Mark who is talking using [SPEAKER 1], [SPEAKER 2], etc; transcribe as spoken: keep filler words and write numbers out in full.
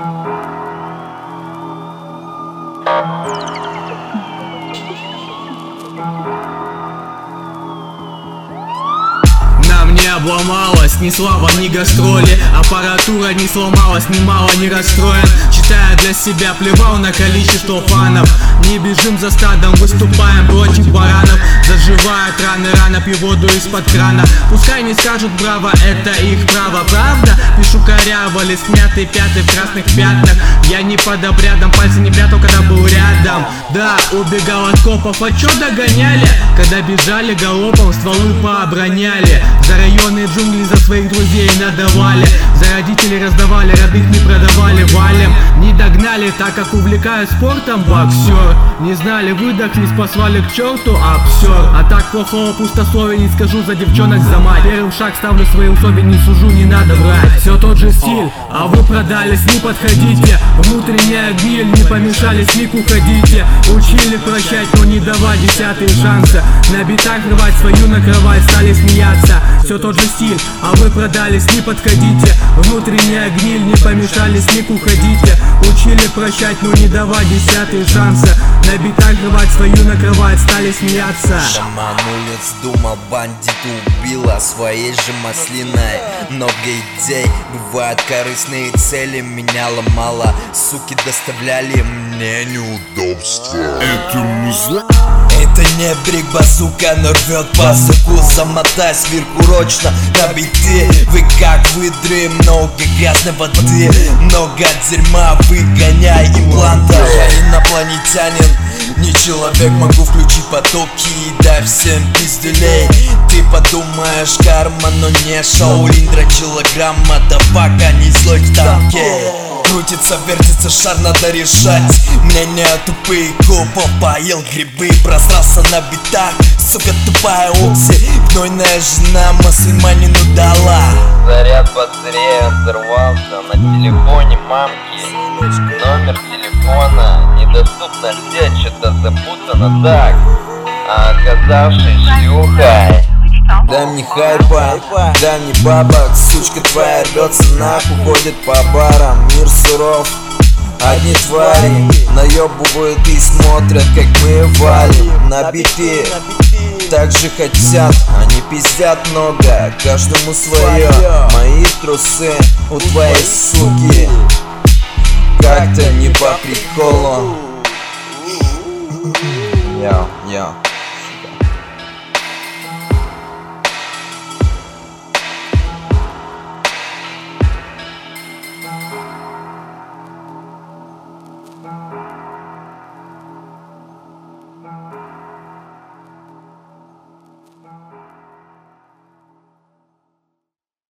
[SPEAKER 1] Нам не обломалось ни слава, ни гастроли. Аппаратура не сломалась, ни мало не расстроен. Читая для себя, плевал на количество фанов. Не бежим за стадом, выступаем против баранов. Заживают раны, рано пью воду из-под крана. Пускай не скажут браво, это их право, правда? Пишу коряво, лист мятый, пятый в красных пятнах. Я не под обрядом, пальцы не прятал, когда был рядом. Да, убегал от копов, а чё догоняли? Когда бежали галопом, стволы пооброняли. За районы джунгли, за своих друзей надавали. За родителей раздавали, родных не продавали. Валим, не догнали, так как увлекают спортом боксер. Не знали, выдохлись, послали к черту обсер. А так плохого пустословия не скажу за девчонок, за мать. Первый шаг ставлю свои условия, не сужу, не надо врать. Все тот же стиль, а вы продались, не подходите. Внутренняя гниль, не помешали, с них уходите. Учили прощать, но не давать десятые шансы. На битах рвать свою на кровать, стали смеяться. Все тот же стиль, а вы продались, не подходите. Внутренняя гниль, не помешали, с них уходите. Учили прощать, но не давать десятые шансы. На битах рвать свою на кровать, стали смеяться.
[SPEAKER 2] Шаман улиц думал, бандит убила своей же маслиной. Много идей, бывают корыстные цели. Меня ломало, суки доставляли мне неудобства.
[SPEAKER 3] Это музла.
[SPEAKER 2] Это не брик базука, но рвет базуку. Замотай сверхурочно на биты. Вы как выдры, много грязной воды. Много дерьма, выгоняй имплантов. Я инопланетянин, не человек, могу включить потоки и дай всем пизделей. Ты подумаешь, карма, но не Шаолинь. Дрочилограмма, да пока не злой в танке. Крутится, вертится шар, надо решать. Мнение тупые копов, поел грибы. Просрался на битах, сука тупая Окси. Гнойная жена мусульманину дала.
[SPEAKER 4] Заряд батареи взорвался на телефоне мамки. Номер телефона недоступна сеть, что-то запутано так. А оказавшись шлюхой,
[SPEAKER 2] дай мне хайпа, дай мне бабок. Сучка твоя рвется нахуй, ходит по барам. Мир суров, одни твари наебывают и смотрят, как мы валим на биты. Так же хотят, они пиздят много, каждому свое. Мои трусы у твоей суки как-то не по приколу. Йо, йо.